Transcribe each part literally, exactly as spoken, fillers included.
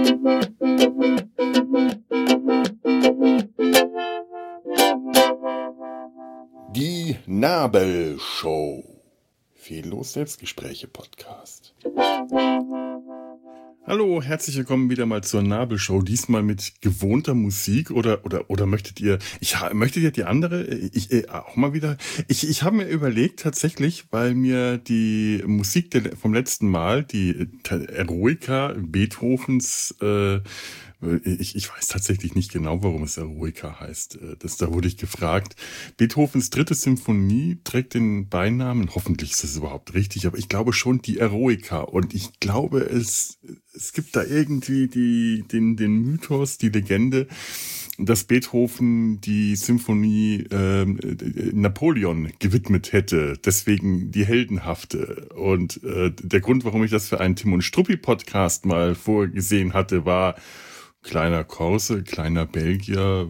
Die Nabelshow. Fehllos Selbstgespräche Podcast. Hallo, herzlich willkommen wieder mal zur Nabelshow. Diesmal mit gewohnter Musik oder oder oder möchtet ihr? Ich möchtet ihr die andere? Ich äh, auch mal wieder. Ich ich habe mir überlegt tatsächlich, weil mir die Musik der, vom letzten Mal, die Eroica Beethovens, äh, Ich, ich weiß tatsächlich nicht genau, warum es Eroica heißt. Das, da wurde ich gefragt. Beethovens dritte Symphonie trägt den Beinamen, hoffentlich ist das überhaupt richtig, aber ich glaube schon die Eroica. Und ich glaube, es, es gibt da irgendwie die, den, den Mythos, die Legende, dass Beethoven die Symphonie äh, Napoleon gewidmet hätte. Deswegen die heldenhafte. Und äh, der Grund, warum ich das für einen Tim und Struppi Podcast mal vorgesehen hatte, war: kleiner Korse, kleiner Belgier,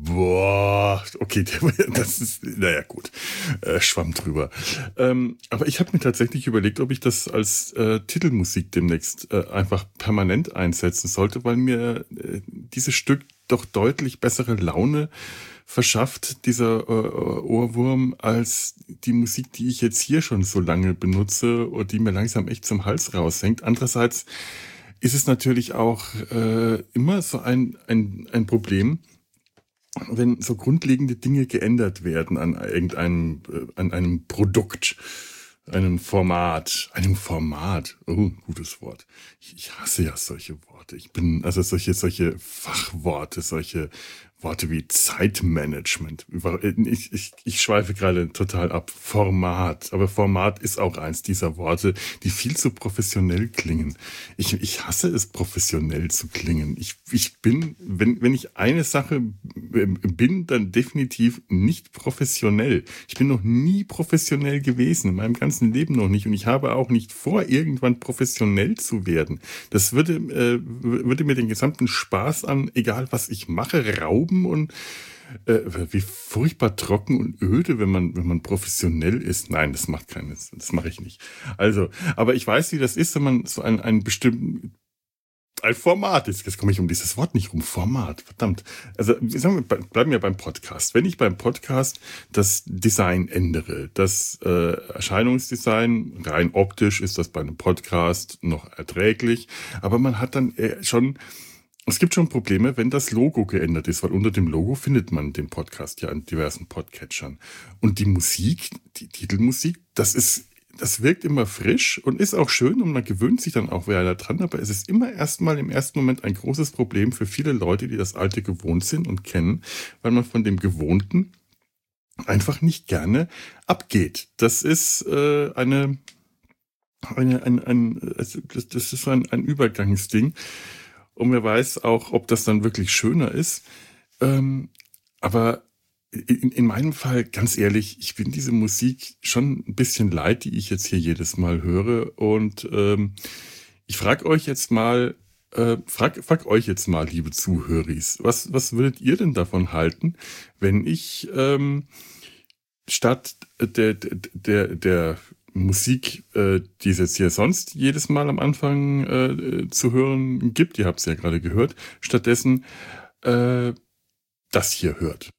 boah, okay, das ist, naja gut, äh, schwamm drüber. Ähm, aber ich habe mir tatsächlich überlegt, ob ich das als äh, Titelmusik demnächst äh, einfach permanent einsetzen sollte, weil mir äh, dieses Stück doch deutlich bessere Laune verschafft, dieser äh, Ohrwurm, als die Musik, die ich jetzt hier schon so lange benutze und die mir langsam echt zum Hals raushängt. Andererseits ist es natürlich auch äh, immer so ein, ein, ein Problem, wenn so grundlegende Dinge geändert werden an irgendeinem, äh, an einem Produkt, einem Format, einem Format. Oh, gutes Wort. Ich, ich hasse ja solche Worte. Ich bin, also solche, solche Fachworte, solche Worte wie Zeitmanagement. Ich, ich, ich schweife gerade total ab. Format. Aber Format ist auch eins dieser Worte, die viel zu professionell klingen. Ich, ich hasse es, professionell zu klingen. Ich, ich bin, wenn, wenn ich eine Sache bin, dann definitiv nicht professionell. Ich bin noch nie professionell gewesen. In meinem ganzen Leben noch nicht. Und ich habe auch nicht vor, irgendwann professionell zu werden. Das würde, äh, würde mir den gesamten Spaß an, egal was ich mache, rauben. Und äh, wie furchtbar trocken und öde, wenn man wenn man professionell ist. Nein, das macht keinen Sinn. Das mache ich nicht. Also, aber ich weiß, wie das ist, wenn man so ein ein bestimmten ein Format ist. Jetzt komme ich um dieses Wort nicht rum. Format, verdammt. Also sagen wir, bleiben wir beim Podcast. Wenn ich beim Podcast das Design ändere, das äh, Erscheinungsdesign, rein optisch ist das bei einem Podcast noch erträglich, aber man hat dann äh, schon Es gibt schon Probleme, wenn das Logo geändert ist, weil unter dem Logo findet man den Podcast ja in diversen Podcatchern. Und die Musik, die Titelmusik, das ist, das wirkt immer frisch und ist auch schön und man gewöhnt sich dann auch wieder dran, aber es ist immer erstmal im ersten Moment ein großes Problem für viele Leute, die das Alte gewohnt sind und kennen, weil man von dem Gewohnten einfach nicht gerne abgeht. Das ist äh, eine, eine, ein, ein, also das, das ist ein, ein Übergangsding. Und wer weiß auch, ob das dann wirklich schöner ist. Ähm, aber in, in meinem Fall, ganz ehrlich, ich bin diese Musik schon ein bisschen leid, die ich jetzt hier jedes Mal höre. Und ähm, ich frage euch jetzt mal, äh, frag, frag euch jetzt mal, liebe Zuhöris, was, was würdet ihr denn davon halten, wenn ich ähm, statt der, der, der, der Musik, äh, die es jetzt hier sonst jedes Mal am Anfang äh, zu hören gibt, ihr habt es ja gerade gehört, stattdessen äh, das hier hört.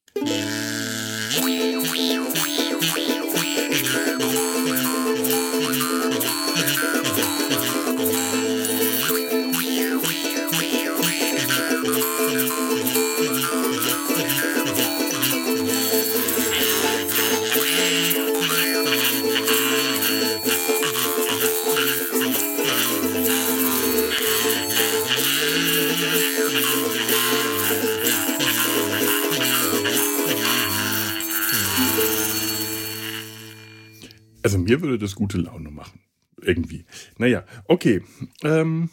Also mir würde das gute Laune machen. Irgendwie. Naja, okay. Ähm,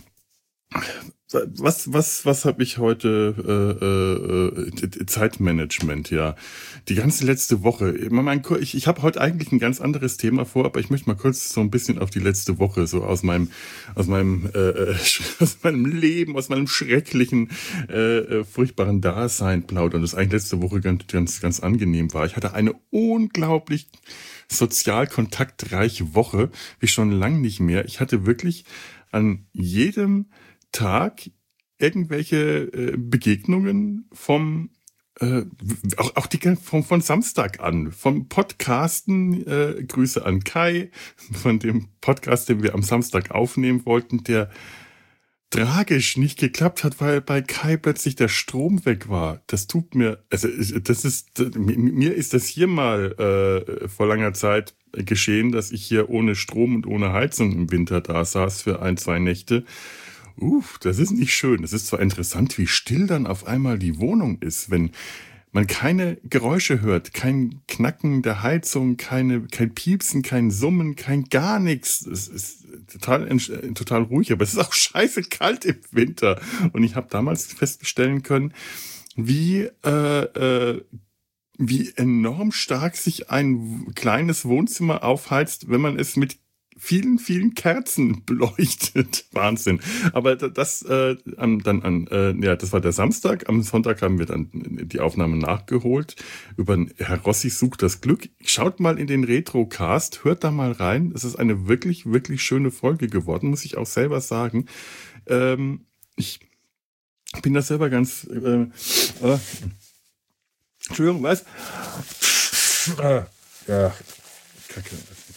was was, was habe ich heute? Äh, äh, Zeitmanagement, ja. Die ganze letzte Woche. Ich, ich habe heute eigentlich ein ganz anderes Thema vor, aber ich möchte mal kurz so ein bisschen auf die letzte Woche, so aus meinem, aus meinem, äh, aus meinem Leben, aus meinem schrecklichen, äh, furchtbaren Dasein plaudern. Das eigentlich letzte Woche ganz, ganz, ganz angenehm war. Ich hatte eine unglaublich sozial kontaktreiche Woche, wie schon lang nicht mehr. Ich hatte wirklich an jedem Tag irgendwelche äh, Begegnungen vom äh, auch, auch die von, von Samstag an, vom Podcasten, äh, Grüße an Kai, von dem Podcast, den wir am Samstag aufnehmen wollten, der tragisch nicht geklappt hat, weil bei Kai plötzlich der Strom weg war. Das tut mir, also das ist, mir ist das hier mal äh, vor langer Zeit geschehen, dass ich hier ohne Strom und ohne Heizung im Winter da saß für ein, zwei Nächte. Uff, das ist nicht schön. Es ist zwar interessant, wie still dann auf einmal die Wohnung ist, wenn man keine Geräusche hört, kein Knacken der Heizung, keine, kein Piepsen, kein Summen, kein gar nichts. Es ist total, total ruhig, aber es ist auch scheiße kalt im Winter. Und ich habe damals feststellen können, wie, äh, äh, wie enorm stark sich ein kleines Wohnzimmer aufheizt, wenn man es mit vielen, vielen Kerzen beleuchtet. Wahnsinn. Aber das äh, an, dann an, äh, ja, das war der Samstag. Am Sonntag haben wir dann die Aufnahme nachgeholt. Über Herr Rossi sucht das Glück. Schaut mal in den Retrocast, hört da mal rein. Es ist eine wirklich, wirklich schöne Folge geworden, muss ich auch selber sagen. Ähm, ich bin da selber ganz äh, äh, Entschuldigung, was? Ah, ja, Kacke.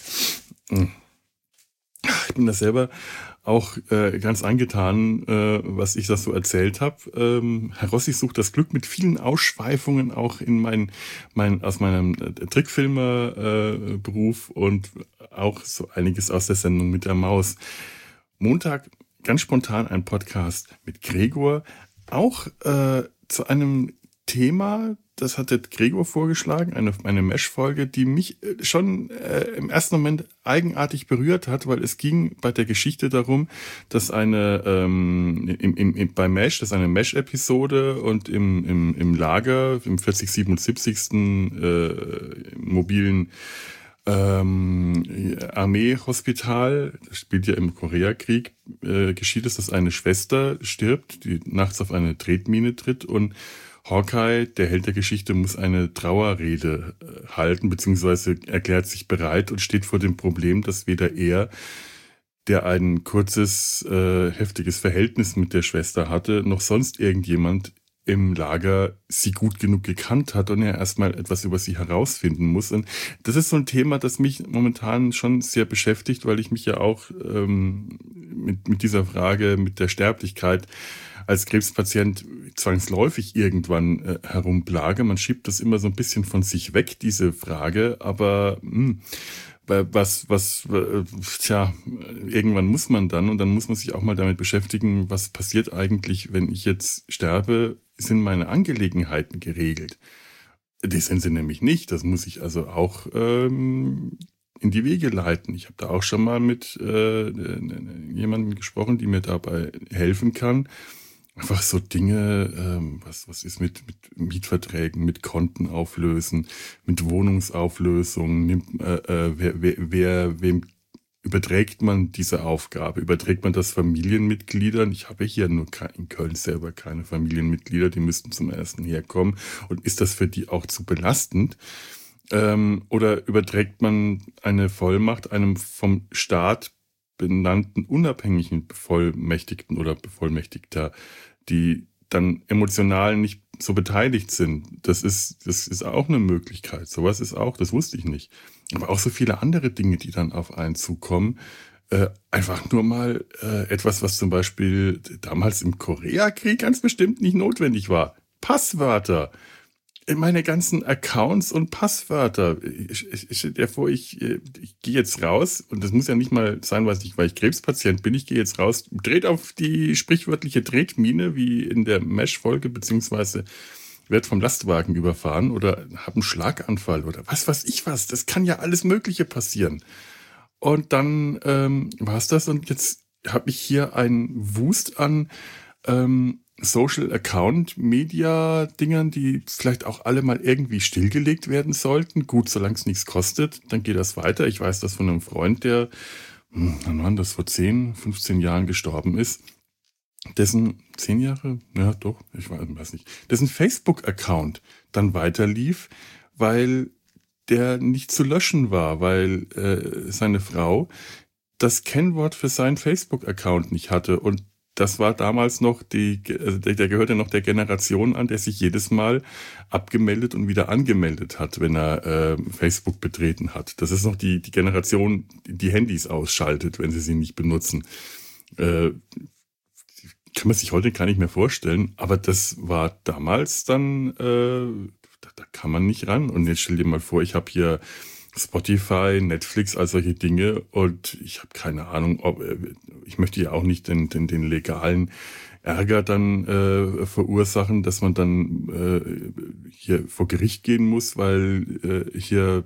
Ich bin da selber auch äh, ganz angetan, äh, was ich das so erzählt habe. Ähm, Herr Rossi sucht das Glück mit vielen Ausschweifungen auch in mein, mein aus meinem äh, Trickfilmer-Beruf äh, und auch so einiges aus der Sendung mit der Maus. Montag ganz spontan ein Podcast mit Gregor, auch äh, zu einem Thema, das hatte Gregor vorgeschlagen, eine, eine Mesh-Folge, die mich schon äh, im ersten Moment eigenartig berührt hat, weil es ging bei der Geschichte darum, dass eine ähm, im, im, im, bei Mesh, das ist eine Mesh-Episode und im, im, im Lager, im vierzig siebenundsiebzigsten Äh, mobilen ähm, Armeehospital, das spielt ja im Koreakrieg, äh, geschieht es, dass eine Schwester stirbt, die nachts auf eine Tretmine tritt und Hawkeye, der Held der Geschichte, muss eine Trauerrede halten, beziehungsweise erklärt sich bereit und steht vor dem Problem, dass weder er, der ein kurzes, äh, heftiges Verhältnis mit der Schwester hatte, noch sonst irgendjemand im Lager sie gut genug gekannt hat und er erstmal etwas über sie herausfinden muss. Und das ist so ein Thema, das mich momentan schon sehr beschäftigt, weil ich mich ja auch ähm, mit, mit dieser Frage, mit der Sterblichkeit als Krebspatient zwangsläufig irgendwann äh, herumplage. Man schiebt das immer so ein bisschen von sich weg, diese Frage, aber mh, was, was, äh, tja, irgendwann muss man dann und dann muss man sich auch mal damit beschäftigen, was passiert eigentlich, wenn ich jetzt sterbe, sind meine Angelegenheiten geregelt? Das sind sie nämlich nicht, das muss ich also auch ähm, in die Wege leiten. Ich habe da auch schon mal mit äh, jemandem gesprochen, die mir dabei helfen kann. Einfach so Dinge, ähm, was was ist mit mit Mietverträgen, mit Konten auflösen, mit Wohnungsauflösung, nimmt äh, äh, wer, wer, wer wem überträgt man diese Aufgabe? Überträgt man das Familienmitgliedern? Ich habe hier nur in Köln selber keine Familienmitglieder, die müssten zum ersten herkommen. Und ist das für die auch zu belastend? Ähm, oder überträgt man eine Vollmacht einem vom Staat benannten unabhängigen Bevollmächtigten oder Bevollmächtigter, die dann emotional nicht so beteiligt sind. Das ist, das ist auch eine Möglichkeit. Sowas ist auch, das wusste ich nicht. Aber auch so viele andere Dinge, die dann auf einen zukommen. Äh, einfach nur mal äh, etwas, was zum Beispiel damals im Koreakrieg ganz bestimmt nicht notwendig war. Passwörter. Meine ganzen Accounts und Passwörter. Ich, ich, ich stell dir vor, ich, ich gehe jetzt raus und das muss ja nicht mal sein, weil ich, weil ich Krebspatient bin. Ich gehe jetzt raus, dreht auf die sprichwörtliche Tretmine, wie in der Mesh-Folge, beziehungsweise werd vom Lastwagen überfahren oder habe einen Schlaganfall oder was weiß ich was. Das kann ja alles Mögliche passieren. Und dann ähm, war's das und jetzt habe ich hier einen Wust an ähm, Social Account Media Dingern, die vielleicht auch alle mal irgendwie stillgelegt werden sollten. Gut, solange es nichts kostet, dann geht das weiter. Ich weiß das von einem Freund, der, hm, wann war das, vor zehn, fünfzehn Jahren gestorben ist. Dessen, zehn Jahre? Ja, doch, ich weiß nicht. Dessen Facebook-Account dann weiterlief, weil der nicht zu löschen war, weil äh, seine Frau das Kennwort für seinen Facebook-Account nicht hatte und das war damals noch die, also der, der gehörte noch der Generation an, der sich jedes Mal abgemeldet und wieder angemeldet hat, wenn er äh, Facebook betreten hat. Das ist noch die, die Generation, die Handys ausschaltet, wenn sie sie nicht benutzen. Äh, kann man sich heute gar nicht mehr vorstellen, aber das war damals dann, äh, da, da kann man nicht ran. Und jetzt stell dir mal vor, ich habe hier Spotify, Netflix, all solche Dinge und ich habe keine Ahnung, ob ich möchte ja auch nicht den, den, den legalen Ärger dann äh, verursachen, dass man dann äh, hier vor Gericht gehen muss, weil äh, hier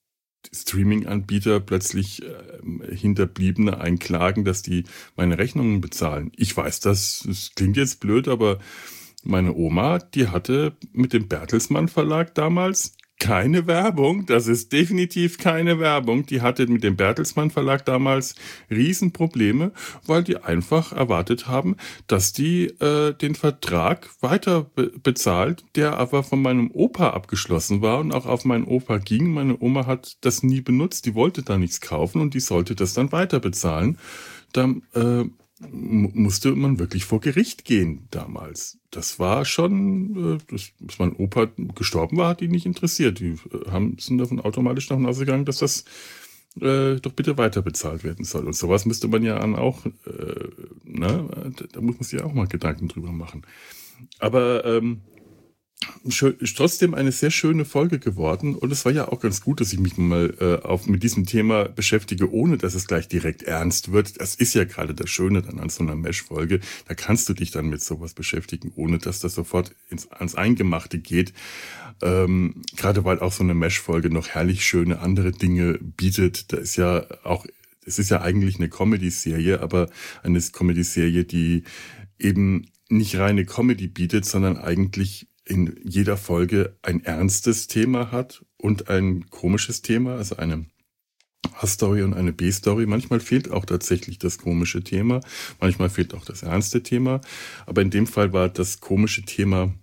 Streaming-Anbieter plötzlich äh, Hinterbliebene einklagen, dass die meine Rechnungen bezahlen. Ich weiß, das, das klingt jetzt blöd, aber meine Oma, die hatte mit dem Bertelsmann Verlag damals keine Werbung. Das ist definitiv keine Werbung. Die hatte mit dem Bertelsmann Verlag damals Riesenprobleme, weil die einfach erwartet haben, dass die äh, den Vertrag weiter be- bezahlt, der aber von meinem Opa abgeschlossen war und auch auf meinen Opa ging. Meine Oma hat das nie benutzt. Die wollte da nichts kaufen und die sollte das dann weiter bezahlen. Dann äh, musste man wirklich vor Gericht gehen damals. Das war schon, das, dass mein Opa gestorben war, hat die nicht interessiert. Die haben, sind davon automatisch nach Hause gegangen, dass das äh, doch bitte weiter bezahlt werden soll. Und sowas müsste man ja dann auch, äh, ne, da muss man sich ja auch mal Gedanken drüber machen. Aber ähm, Schön, ist trotzdem eine sehr schöne Folge geworden und es war ja auch ganz gut, dass ich mich mal äh, auf, mit diesem Thema beschäftige, ohne dass es gleich direkt ernst wird. Das ist ja gerade das Schöne dann an so einer Mesh-Folge. Da kannst du dich dann mit sowas beschäftigen, ohne dass das sofort ins, ans Eingemachte geht. Ähm, gerade weil auch so eine Mesh-Folge noch herrlich schöne andere Dinge bietet. Da ist ja auch, es ist ja eigentlich eine Comedy-Serie, aber eine Comedy-Serie, die eben nicht reine Comedy bietet, sondern eigentlich in jeder Folge ein ernstes Thema hat und ein komisches Thema, also eine A-Story und eine B-Story. Manchmal fehlt auch tatsächlich das komische Thema, manchmal fehlt auch das ernste Thema. Aber in dem Fall war das komische Thema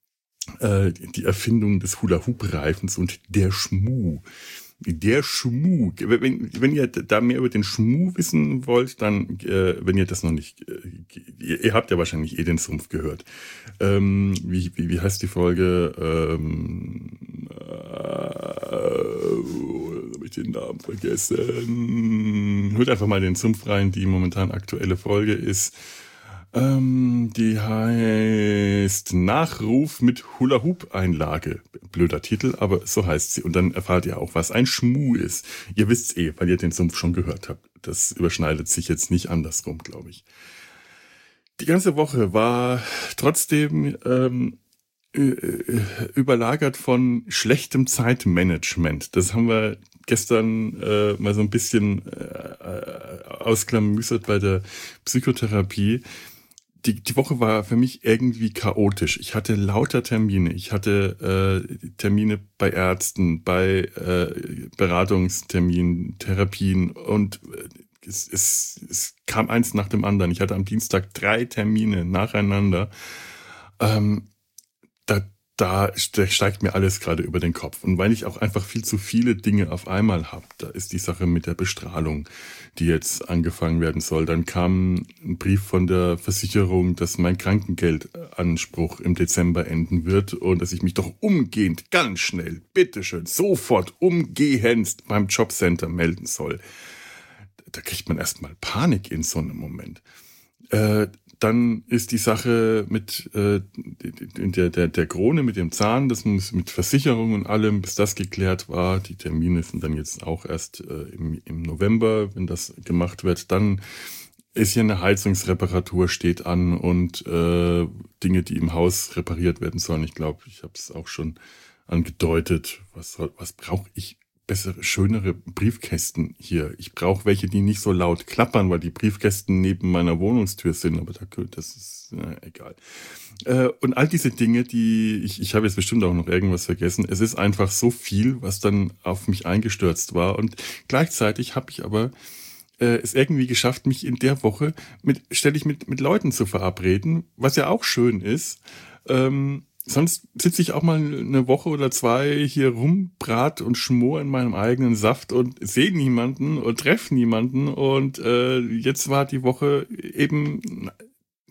äh, die Erfindung des Hula-Hoop-Reifens und der Schmuh. Der Schmuh. Wenn, wenn ihr da mehr über den Schmuh wissen wollt, dann, äh, wenn ihr das noch nicht, äh, ihr, ihr habt ja wahrscheinlich eh den Sumpf gehört. Ähm, wie, wie, wie heißt die Folge? Ähm, äh, habe ich den Namen vergessen? Hört einfach mal den Sumpf rein, die momentan aktuelle Folge ist. Ähm, die heißt Nachruf mit Hula-Hoop-Einlage. Blöder Titel, aber so heißt sie. Und dann erfahrt ihr auch, was ein Schmuh ist. Ihr wisst's eh, weil ihr den Sumpf schon gehört habt. Das überschneidet sich jetzt nicht andersrum, glaube ich. Die ganze Woche war trotzdem ähm, überlagert von schlechtem Zeitmanagement. Das haben wir gestern äh, mal so ein bisschen äh, ausklamüsert bei der Psychotherapie. Die, die Woche war für mich irgendwie chaotisch. Ich hatte lauter Termine. Ich hatte äh, Termine bei Ärzten, bei äh, Beratungsterminen, Therapien und äh, es, es, es kam eins nach dem anderen. Ich hatte am Dienstag drei Termine nacheinander. Ähm, da, da steigt mir alles gerade über den Kopf. Und weil ich auch einfach viel zu viele Dinge auf einmal habe, da ist die Sache mit der Bestrahlung, die jetzt angefangen werden soll. Dann kam ein Brief von der Versicherung, dass mein Krankengeldanspruch im Dezember enden wird und dass ich mich doch umgehend, ganz schnell, bitteschön, sofort umgehend beim Jobcenter melden soll. Da kriegt man erstmal Panik in so einem Moment. Äh, Dann ist die Sache mit äh, der, der, der Krone, mit dem Zahn, das muss mit Versicherung und allem, bis das geklärt war. Die Termine sind dann jetzt auch erst äh, im, im November, wenn das gemacht wird. Dann ist hier eine Heizungsreparatur, steht an und äh, Dinge, die im Haus repariert werden sollen. Ich glaube, ich habe es auch schon angedeutet. Was, soll, was brauche ich? Bessere, schönere Briefkästen hier. Ich brauche welche, die nicht so laut klappern, weil die Briefkästen neben meiner Wohnungstür sind, aber da, das ist na, egal. Äh, und all diese Dinge, die, ich, ich habe jetzt bestimmt auch noch irgendwas vergessen. Es ist einfach so viel, was dann auf mich eingestürzt war und gleichzeitig habe ich aber äh, es irgendwie geschafft, mich in der Woche mit, ständig mit, mit Leuten zu verabreden, was ja auch schön ist. Ähm, Sonst sitze ich auch mal eine Woche oder zwei hier rum, brat und schmor in meinem eigenen Saft und sehe niemanden und treffe niemanden. Und äh, jetzt war die Woche eben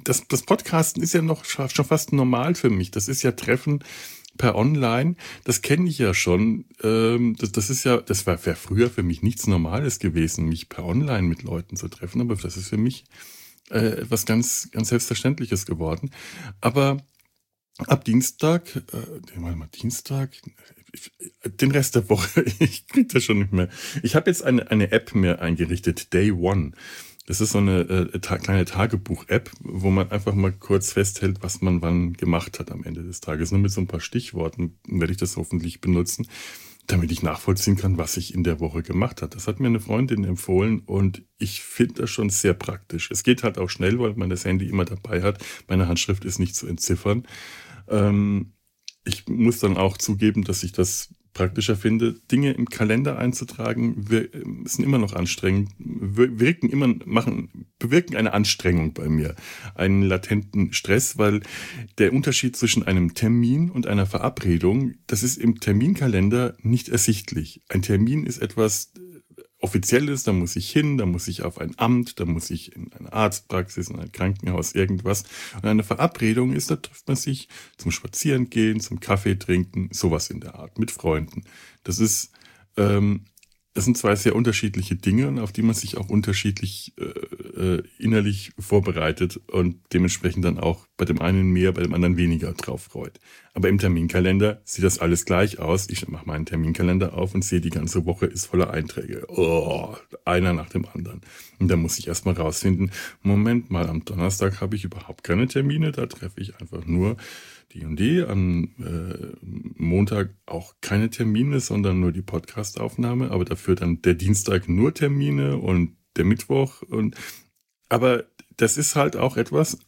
das, das Podcasten ist ja noch schon fast normal für mich. Das ist ja Treffen per Online. Das kenne ich ja schon. Ähm, das, das ist ja, das war, wäre früher für mich nichts Normales gewesen, mich per Online mit Leuten zu treffen. Aber das ist für mich äh, etwas ganz, ganz Selbstverständliches geworden. Aber ab Dienstag, äh, warte mal, Dienstag, den Rest der Woche, ich krieg das schon nicht mehr. Ich habe jetzt eine, eine App mir eingerichtet, Day One. Das ist so eine äh, ta- kleine Tagebuch-App, wo man einfach mal kurz festhält, was man wann gemacht hat am Ende des Tages. Nur mit so ein paar Stichworten werde ich das hoffentlich benutzen, damit ich nachvollziehen kann, was ich in der Woche gemacht habe. Das hat mir eine Freundin empfohlen und ich finde das schon sehr praktisch. Es geht halt auch schnell, weil man das Handy immer dabei hat. Meine Handschrift ist nicht zu entziffern. Ähm, ich muss dann auch zugeben, dass ich das praktischer finde. Dinge im Kalender einzutragen, wir, sind immer noch anstrengend, wirken immer, machen, bewirken eine Anstrengung bei mir, einen latenten Stress, weil der Unterschied zwischen einem Termin und einer Verabredung, das ist im Terminkalender nicht ersichtlich. Ein Termin ist etwas Offizielles, da muss ich hin, da muss ich auf ein Amt, da muss ich in eine Arztpraxis, in ein Krankenhaus, irgendwas. Und eine Verabredung ist, da trifft man sich zum Spazierengehen, zum Kaffee trinken, sowas in der Art, mit Freunden. Das ist, ähm, das sind zwei sehr unterschiedliche Dinge, auf die man sich auch unterschiedlich äh, äh, innerlich vorbereitet und dementsprechend dann auch bei dem einen mehr, bei dem anderen weniger drauf freut. Aber im Terminkalender sieht das alles gleich aus. Ich mache meinen Terminkalender auf und sehe, die ganze Woche ist voller Einträge. Oh, einer nach dem anderen. Und da muss ich erstmal rausfinden, Moment mal, am Donnerstag habe ich überhaupt keine Termine, da treffe ich einfach nur die und die. Am äh, Montag auch keine Termine, sondern nur die Podcastaufnahme, aber dafür dann der Dienstag nur Termine und der Mittwoch. Und aber das ist halt auch etwas,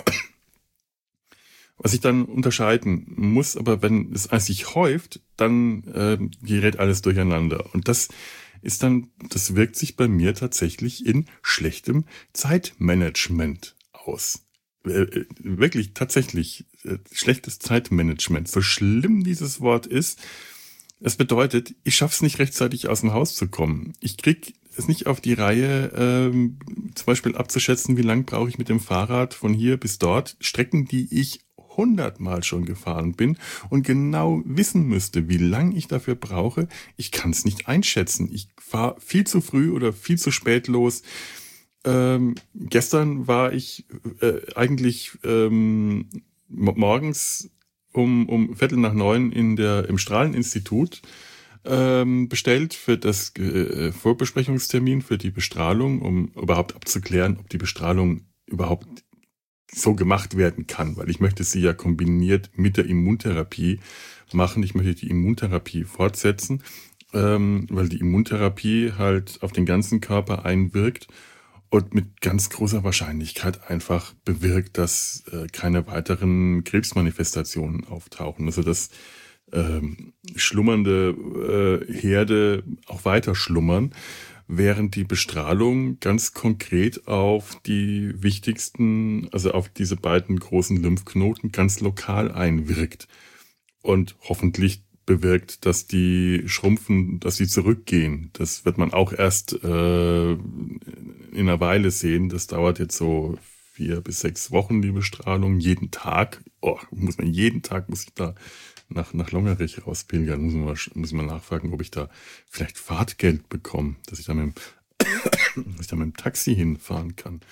was ich dann unterscheiden muss, aber wenn es sich häuft, dann äh, gerät alles durcheinander. Und das ist dann, das wirkt sich bei mir tatsächlich in schlechtem Zeitmanagement aus. Äh, wirklich, tatsächlich, äh, schlechtes Zeitmanagement. So schlimm dieses Wort ist, es bedeutet, ich schaff's nicht rechtzeitig aus dem Haus zu kommen. Ich krieg es nicht auf die Reihe, ähm, zum Beispiel abzuschätzen, wie lang brauche ich mit dem Fahrrad von hier bis dort. Strecken, die ich hundertmal schon gefahren bin und genau wissen müsste, wie lang ich dafür brauche. Ich kann es nicht einschätzen. Ich fahre viel zu früh oder viel zu spät los. Ähm, gestern war ich äh, eigentlich ähm, morgens um, um Viertel nach neun in der, im Strahleninstitut ähm, bestellt für das äh, Vorbesprechungstermin für die Bestrahlung, um überhaupt abzuklären, ob die Bestrahlung überhaupt so gemacht werden kann, weil ich möchte sie ja kombiniert mit der Immuntherapie machen. Ich möchte die Immuntherapie fortsetzen, ähm, weil die Immuntherapie halt auf den ganzen Körper einwirkt und mit ganz großer Wahrscheinlichkeit einfach bewirkt, dass äh, keine weiteren Krebsmanifestationen auftauchen. Also dass ähm, schlummernde äh, Herde auch weiter schlummern, während die Bestrahlung ganz konkret auf die wichtigsten, also auf diese beiden großen Lymphknoten ganz lokal einwirkt und hoffentlich bewirkt, dass die schrumpfen, dass sie zurückgehen. Das wird man auch erst äh, in einer Weile sehen. Das dauert jetzt so vier bis sechs Wochen, die Bestrahlung, jeden Tag. Oh, muss man jeden Tag, muss ich da nach, nach Longerich rauspilgern, muss man, mal, muss man nachfragen, ob ich da vielleicht Fahrtgeld bekomme, dass ich da mit dem, dass ich da mit dem Taxi hinfahren kann.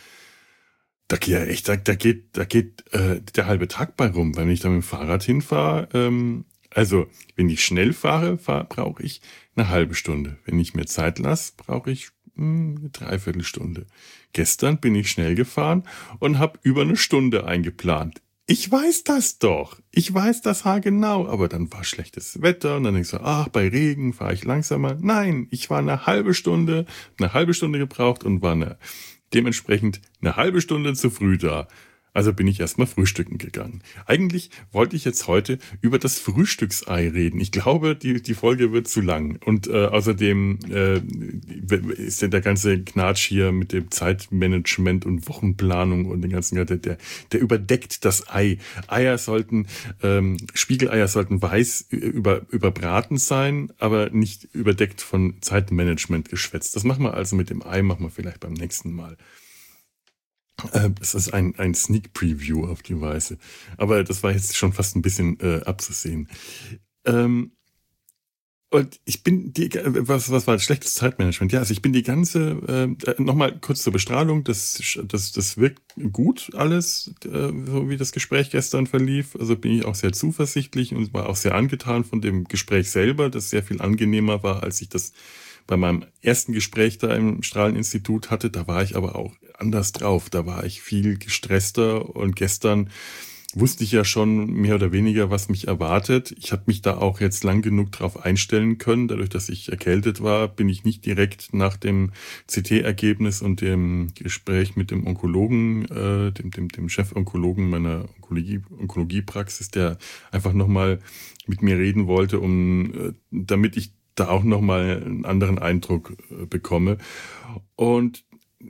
Da geht ja echt, da, da geht, da geht äh, der halbe Tag bei rum, wenn ich da mit dem Fahrrad hinfahre. Ähm, also, wenn ich schnell fahre, fahr, brauche ich eine halbe Stunde. Wenn ich mir Zeit lasse, brauche ich mh, eine Dreiviertelstunde. Gestern bin ich schnell gefahren und habe über eine Stunde eingeplant. Ich weiß das doch. Ich weiß das haargenau. Aber dann war schlechtes Wetter und dann denkst du, ach, bei Regen fahre ich langsamer. Nein, ich war eine halbe Stunde, eine halbe Stunde gebraucht und war eine, dementsprechend eine halbe Stunde zu früh da. Also bin ich erstmal frühstücken gegangen. Eigentlich wollte ich jetzt heute über das Frühstücksei reden. Ich glaube, die, die Folge wird zu lang. Und äh, außerdem äh, ist ja der ganze Knatsch hier mit dem Zeitmanagement und Wochenplanung und den ganzen, der, der, der überdeckt das Ei. Eier sollten, ähm, Spiegeleier sollten weiß über, überbraten sein, aber nicht überdeckt von Zeitmanagement geschwätzt. Das machen wir also mit dem Ei, machen wir vielleicht beim nächsten Mal. Äh, es ist ein, ein Sneak Preview auf die Weise. Aber das war jetzt schon fast ein bisschen äh, abzusehen. Ähm, und ich bin die, was, was war das schlechtes Zeitmanagement? Ja, also ich bin die ganze, äh, nochmal kurz zur Bestrahlung, das, das, das wirkt gut alles, äh, so wie das Gespräch gestern verlief. Also bin ich auch sehr zuversichtlich und war auch sehr angetan von dem Gespräch selber, das sehr viel angenehmer war, als ich das bei meinem ersten Gespräch da im Strahleninstitut hatte. Da war ich aber auch anders drauf. Da war ich viel gestresster und gestern wusste ich ja schon mehr oder weniger, was mich erwartet. Ich habe mich da auch jetzt lang genug drauf einstellen können. Dadurch, dass ich erkältet war, bin ich nicht direkt nach dem C T-Ergebnis und dem Gespräch mit dem Onkologen, äh, dem, dem, dem Chefonkologen meiner Onkologie, Onkologiepraxis, der einfach nochmal mit mir reden wollte, um, äh, damit ich da auch nochmal einen anderen Eindruck äh, bekomme. Und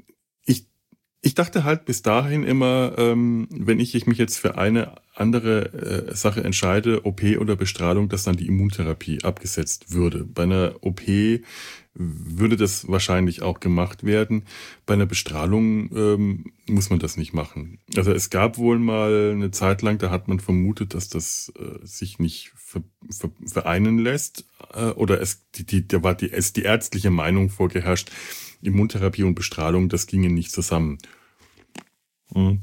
ich dachte halt bis dahin immer, ähm, wenn ich, ich mich jetzt für eine andere äh, Sache entscheide, O P oder Bestrahlung, dass dann die Immuntherapie abgesetzt würde. Bei einer O P würde das wahrscheinlich auch gemacht werden. Bei einer Bestrahlung ähm, muss man das nicht machen. Also es gab wohl mal eine Zeit lang, da hat man vermutet, dass das äh, sich nicht ver, ver, vereinen lässt. Äh, oder es die, die, da war die, es die ärztliche Meinung vorgeherrscht, Immuntherapie und Bestrahlung, das ginge nicht zusammen. Und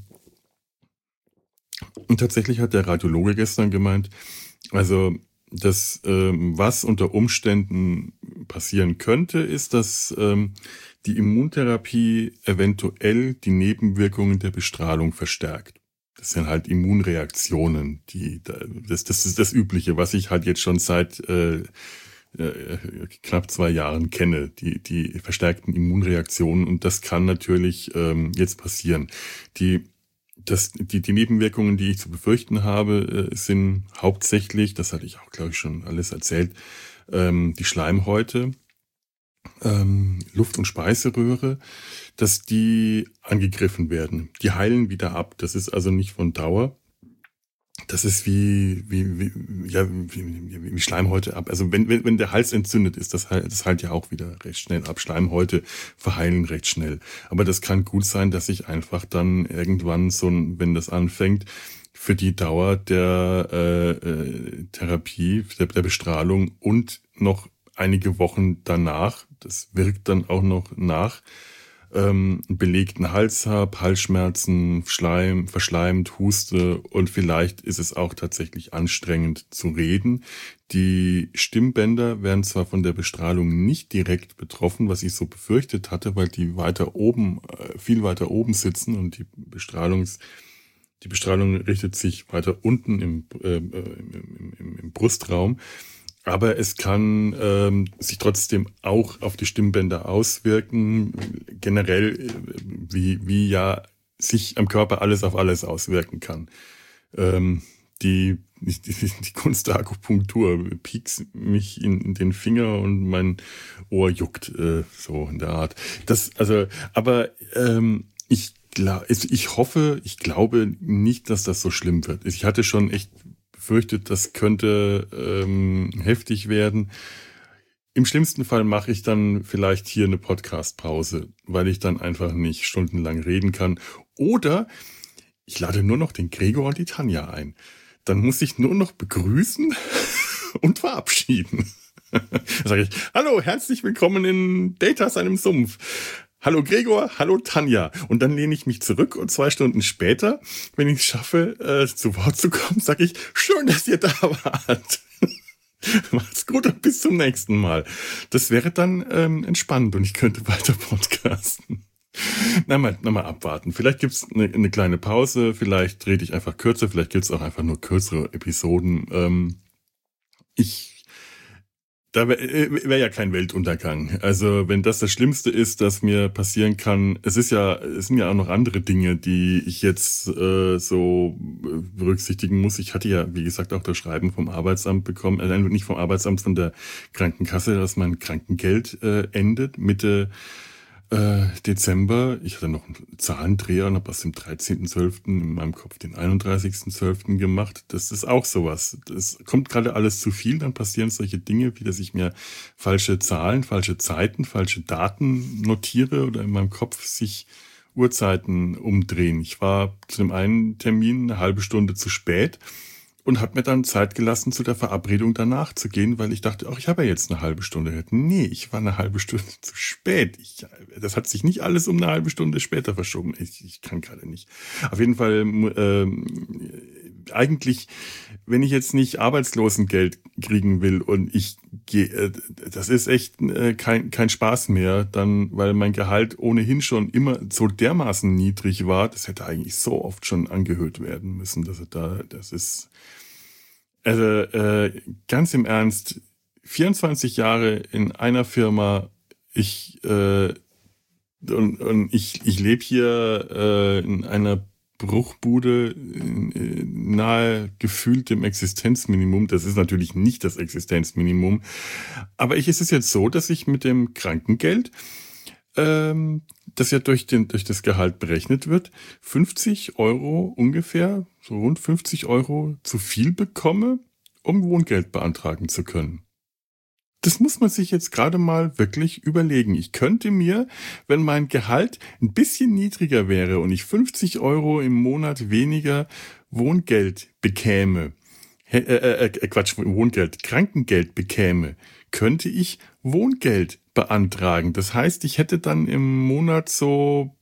tatsächlich hat der Radiologe gestern gemeint, also das, ähm, was unter Umständen passieren könnte, ist, dass ähm, die Immuntherapie eventuell die Nebenwirkungen der Bestrahlung verstärkt. Das sind halt Immunreaktionen, die das, das ist das Übliche, was ich halt jetzt schon seit äh, äh, knapp zwei Jahren kenne, die die verstärkten Immunreaktionen, und das kann natürlich ähm, jetzt passieren. Die Das, die, die Nebenwirkungen, die ich zu befürchten habe, äh, sind hauptsächlich, das hatte ich auch, glaube ich, schon alles erzählt, ähm, die Schleimhäute, ähm, Luft- und Speiseröhre, dass die angegriffen werden. Die heilen wieder ab. Das ist also nicht von Dauer. Das ist wie, wie, wie, ja, wie, wie Schleimhäute ab. Also wenn, wenn, wenn der Hals entzündet ist, das, das heilt ja auch wieder recht schnell ab. Schleimhäute verheilen recht schnell. Aber das kann gut sein, dass ich einfach dann irgendwann so ein, wenn das anfängt, für die Dauer der äh, äh, Therapie, der, der Bestrahlung und noch einige Wochen danach, das wirkt dann auch noch nach, ähm, belegten Hals habe, Halsschmerzen, Schleim, verschleimt, Huste, und vielleicht ist es auch tatsächlich anstrengend zu reden. Die Stimmbänder werden zwar von der Bestrahlung nicht direkt betroffen, was ich so befürchtet hatte, weil die weiter oben, äh, viel weiter oben sitzen, und die Bestrahlungs die Bestrahlung richtet sich weiter unten im, äh, im, im, im Brustraum. Aber es kann ähm, sich trotzdem auch auf die Stimmbänder auswirken. Generell, äh, wie, wie ja sich am Körper alles auf alles auswirken kann. Ähm, die, die, die Kunst der Akupunktur piekst mich in, in den Finger und mein Ohr juckt, äh, so in der Art. Das, also, aber ähm, ich ich hoffe, ich glaube nicht, dass das so schlimm wird. Ich hatte schon echt befürchtet, das könnte ähm, heftig werden. Im schlimmsten Fall mache ich dann vielleicht hier eine Podcast-Pause, weil ich dann einfach nicht stundenlang reden kann. Oder ich lade nur noch den Gregor und die Tanja ein. Dann muss ich nur noch begrüßen und verabschieden. Dann sage ich, hallo, herzlich willkommen in Data seinem Sumpf. Hallo Gregor, hallo Tanja. Und dann lehne ich mich zurück, und zwei Stunden später, wenn ich es schaffe, äh, zu Wort zu kommen, sage ich, schön, dass ihr da wart. Macht's gut und bis zum nächsten Mal. Das wäre dann ähm, entspannt und ich könnte weiter podcasten. Na mal, na mal abwarten. Vielleicht gibt's eine, eine kleine Pause, vielleicht rede ich einfach kürzer, vielleicht gibt's auch einfach nur kürzere Episoden. Ähm, ich Da wäre wär ja kein Weltuntergang. Also wenn das das Schlimmste ist, das mir passieren kann, es ist ja, es sind ja auch noch andere Dinge, die ich jetzt äh, so berücksichtigen muss. Ich hatte ja, wie gesagt, auch das Schreiben vom Arbeitsamt bekommen, äh, nicht vom Arbeitsamt, von der Krankenkasse, dass mein Krankengeld äh, endet Mitte äh, Dezember. Ich hatte noch einen Zahlendreher und habe aus dem dreizehnten zwölften in meinem Kopf den einunddreißigsten zwölften gemacht. Das ist auch sowas. Das kommt gerade alles zu viel, dann passieren solche Dinge, wie dass ich mir falsche Zahlen, falsche Zeiten, falsche Daten notiere oder in meinem Kopf sich Uhrzeiten umdrehen. Ich war zu dem einen Termin eine halbe Stunde zu spät und habe mir dann Zeit gelassen, zu der Verabredung danach zu gehen, weil ich dachte, ach, ich habe ja jetzt eine halbe Stunde. Nee, ich war eine halbe Stunde zu spät. Ich, das hat sich nicht alles um eine halbe Stunde später verschoben. Ich, ich kann gerade nicht. Auf jeden Fall, ähm, eigentlich, wenn ich jetzt nicht Arbeitslosengeld kriegen will und ich gehe, äh, das ist echt äh, kein, kein Spaß mehr, dann, weil mein Gehalt ohnehin schon immer so dermaßen niedrig war, das hätte eigentlich so oft schon angehöht werden müssen, dass es da, das ist, also äh, ganz im Ernst, vierundzwanzig Jahre in einer Firma, ich äh, und, und ich ich lebe hier äh, in einer Bruchbude äh, nahe gefühlt dem Existenzminimum. Das ist natürlich nicht das Existenzminimum, aber ich ist es jetzt so, dass ich mit dem Krankengeld, ähm, das ja durch den durch das Gehalt berechnet wird, fünfzig Euro ungefähr, so rund fünfzig Euro zu viel bekomme, um Wohngeld beantragen zu können. Das muss man sich jetzt gerade mal wirklich überlegen. Ich könnte mir, wenn mein Gehalt ein bisschen niedriger wäre und ich fünfzig Euro im Monat weniger Wohngeld bekäme, äh, äh, äh, Quatsch, Wohngeld, Krankengeld bekäme, könnte ich Wohngeld beantragen. Das heißt, ich hätte dann im Monat so,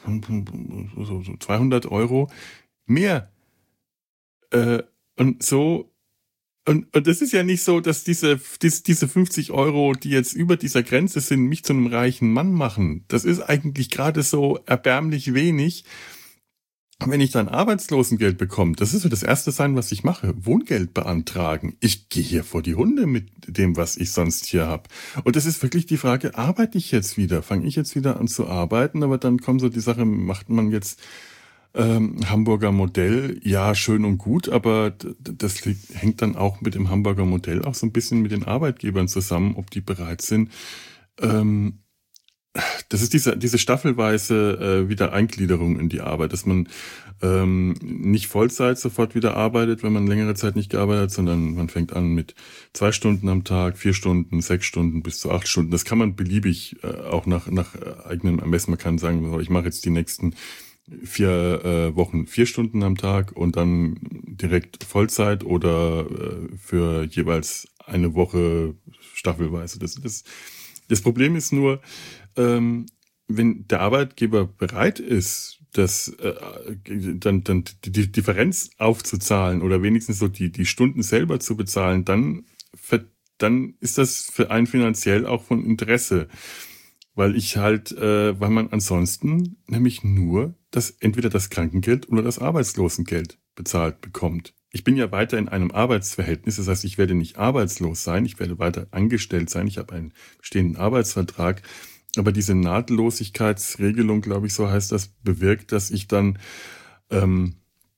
so, so zweihundert Euro mehr. Äh, und so Und, und das ist ja nicht so, dass diese, diese, diese fünfzig Euro, die jetzt über dieser Grenze sind, mich zu einem reichen Mann machen. Das ist eigentlich gerade so erbärmlich wenig. Wenn ich dann Arbeitslosengeld bekomme, das ist so das Erste sein, was ich mache. Wohngeld beantragen. Ich gehe hier vor die Hunde mit dem, was ich sonst hier habe. Und das ist wirklich die Frage, arbeite ich jetzt wieder? Fange ich jetzt wieder an zu arbeiten? Aber dann kommt so die Sache, macht man jetzt Ähm, Hamburger Modell, ja, schön und gut, aber d- das liegt, hängt dann auch mit dem Hamburger Modell auch so ein bisschen mit den Arbeitgebern zusammen, ob die bereit sind. Ähm, Das ist diese, diese staffelweise äh, Wiedereingliederung in die Arbeit, dass man ähm, nicht Vollzeit sofort wieder arbeitet, wenn man längere Zeit nicht gearbeitet hat, sondern man fängt an mit zwei Stunden am Tag, vier Stunden, sechs Stunden bis zu acht Stunden. Das kann man beliebig äh, auch nach, nach äh, eigenem Ermessen. Man kann sagen, so, ich mache jetzt die nächsten vier äh, Wochen vier Stunden am Tag und dann direkt Vollzeit oder äh, für jeweils eine Woche staffelweise. Das, das, das Problem ist nur, ähm, wenn der Arbeitgeber bereit ist, das äh, dann, dann die Differenz aufzuzahlen oder wenigstens so die, die Stunden selber zu bezahlen, dann, dann ist das für einen finanziell auch von Interesse. Weil ich halt, äh, weil man ansonsten nämlich nur das, entweder das Krankengeld oder das Arbeitslosengeld bezahlt bekommt. Ich bin ja weiter in einem Arbeitsverhältnis, das heißt, ich werde nicht arbeitslos sein, ich werde weiter angestellt sein, ich habe einen bestehenden Arbeitsvertrag, aber diese Nahtlosigkeitsregelung, glaube ich, so heißt das, bewirkt, dass ich dann ähm,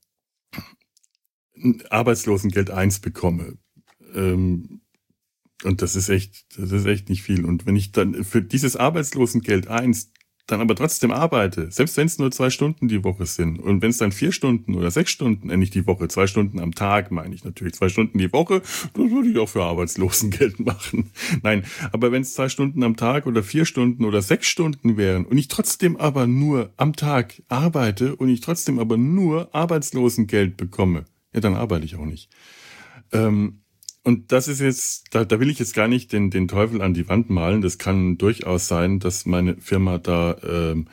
Arbeitslosengeld eins bekomme. Ähm, Und das ist echt, das ist echt nicht viel. Und wenn ich dann für dieses Arbeitslosengeld eins dann aber trotzdem arbeite, selbst wenn es nur zwei Stunden die Woche sind und wenn es dann vier Stunden oder sechs Stunden, äh, nicht die Woche, zwei Stunden am Tag, meine ich natürlich, zwei Stunden die Woche, das würde ich auch für Arbeitslosengeld machen. Nein, aber wenn es zwei Stunden am Tag oder vier Stunden oder sechs Stunden wären und ich trotzdem aber nur am Tag arbeite und ich trotzdem aber nur Arbeitslosengeld bekomme, ja, dann arbeite ich auch nicht. Ähm, Und das ist jetzt, da, da will ich jetzt gar nicht den, den Teufel an die Wand malen. Das kann durchaus sein, dass meine Firma da ähm,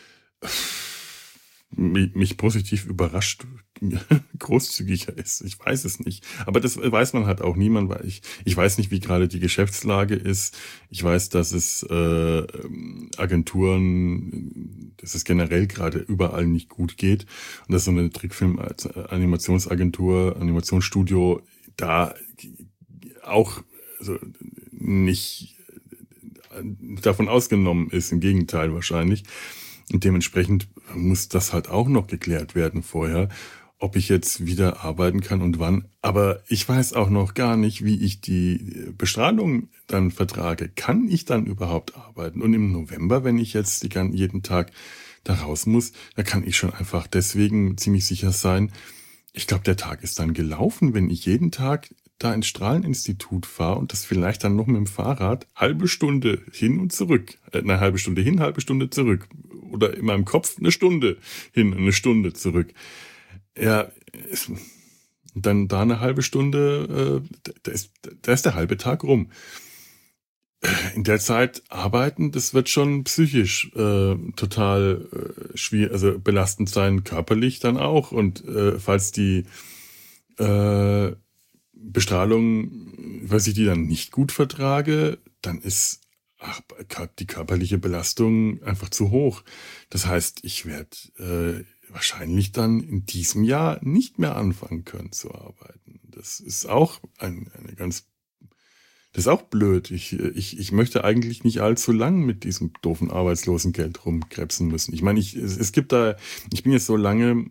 mich, mich positiv überrascht, großzügiger ist. Ich weiß es nicht. Aber das weiß man halt auch niemand, weil ich, ich weiß nicht, wie gerade die Geschäftslage ist. Ich weiß, dass es äh, Agenturen, dass es generell gerade überall nicht gut geht. Und dass so eine Trickfilm-Animationsagentur, Animationsstudio da auch also nicht davon ausgenommen ist, im Gegenteil wahrscheinlich. Und dementsprechend muss das halt auch noch geklärt werden vorher, ob ich jetzt wieder arbeiten kann und wann. Aber ich weiß auch noch gar nicht, wie ich die Bestrahlung dann vertrage. Kann ich dann überhaupt arbeiten? Und im November, wenn ich jetzt jeden Tag da raus muss, da kann ich schon einfach deswegen ziemlich sicher sein, ich glaube, der Tag ist dann gelaufen, wenn ich jeden Tag da ins Strahleninstitut fahre und das vielleicht dann noch mit dem Fahrrad halbe Stunde hin und zurück, äh, eine halbe Stunde hin, halbe Stunde zurück, oder in meinem Kopf eine Stunde hin, eine Stunde zurück. Ja, dann da eine halbe Stunde, äh, da ist, da ist der halbe Tag rum. In der Zeit arbeiten, das wird schon psychisch äh, total äh, schwierig, also belastend sein, körperlich dann auch. Und äh, falls die äh, Bestrahlung, falls ich die dann nicht gut vertrage, dann ist ach, die körperliche Belastung einfach zu hoch. Das heißt, ich werde äh, wahrscheinlich dann in diesem Jahr nicht mehr anfangen können zu arbeiten. Das ist auch ein, eine ganz Das ist auch blöd. Ich, ich, ich möchte eigentlich nicht allzu lang mit diesem doofen Arbeitslosengeld rumkrebsen müssen. Ich meine, ich, es, es gibt da, ich bin jetzt so lange